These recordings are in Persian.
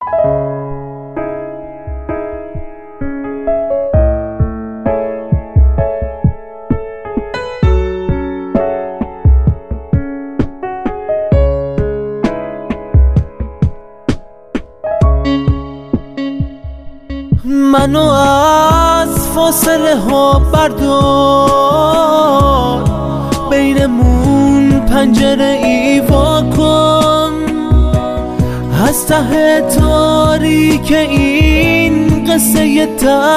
منو از فاصله ها بردار، بینمون پنجره ای وا کن، از ته تاریک این قصه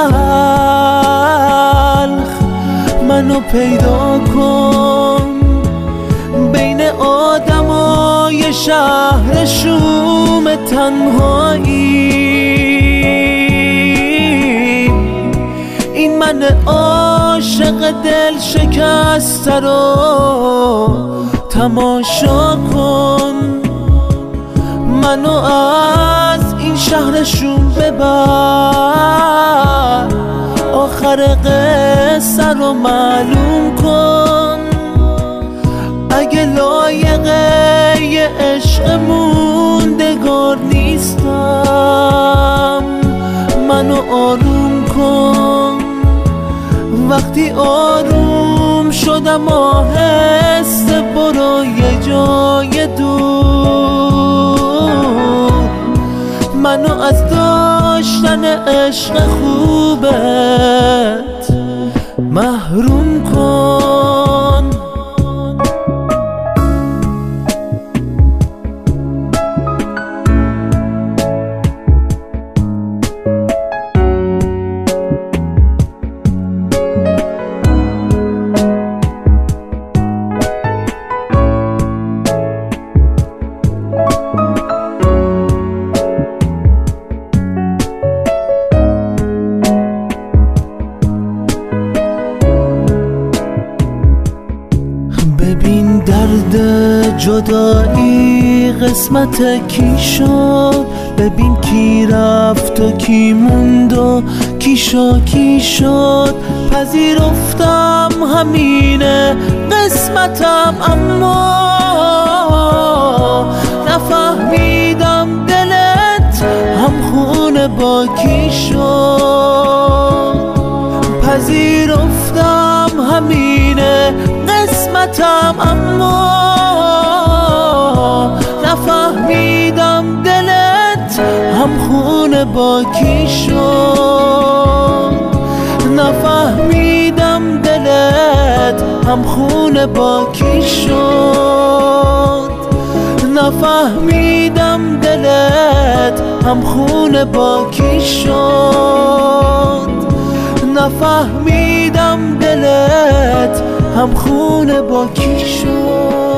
تلخ منو پیدا کن. بین آدمای شهر شوم تنهایی این من عاشق دل شکسته رو تماشا کن. منو از این شهر شوم ببر، آخر قصه رو معلوم کن. اگه لایقه یه عشق موندگار نیستم منو آروم کن. وقتی آروم شدم آهسته برو یه جای دور، منو از داشتن عشق خوبت محروم کن. ببین درد جدایی قسمت کی شد، ببین کی رفت و کی موند و کی شد. پذیرفتم همینه قسمتم، اما نفهمیدم دلت همخونه با کی شد. پذیرفتم همینه قسمتم، اما نفهمیدم دلت همخونه با کی شد. نفهمیدم دلت همخونه با کی شد. نفهمیدم دلت همخونه با کی شد. نفهمیدم دلت همخونه با کی شد.